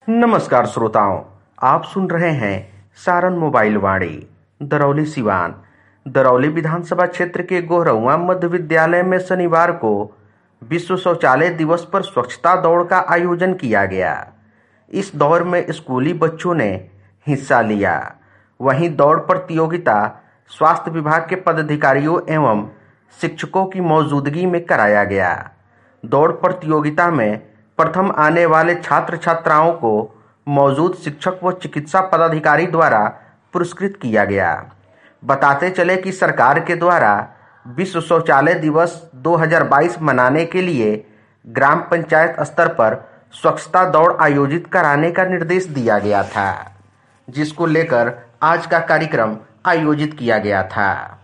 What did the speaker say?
नमस्कार श्रोताओं, आप सुन रहे हैं सारण मोबाइल वाणी दरौली सिवान। दरौली विधानसभा क्षेत्र के गोहरौआ मध्य विद्यालय में शनिवार को विश्व शौचालय दिवस पर स्वच्छता दौड़ का आयोजन किया गया। इस दौड़ में स्कूली बच्चों ने हिस्सा लिया। वहीं दौड़ प्रतियोगिता स्वास्थ्य विभाग के पदाधिकारियों एवं शिक्षकों की मौजूदगी में कराया गया। दौड़ प्रतियोगिता में प्रथम आने वाले छात्र छात्राओं को मौजूद शिक्षक व चिकित्सा पदाधिकारी द्वारा पुरस्कृत किया गया। बताते चले कि सरकार के द्वारा विश्व शौचालय दिवस 2022 मनाने के लिए ग्राम पंचायत स्तर पर स्वच्छता दौड़ आयोजित कराने का निर्देश दिया गया था, जिसको लेकर आज का कार्यक्रम आयोजित किया गया था।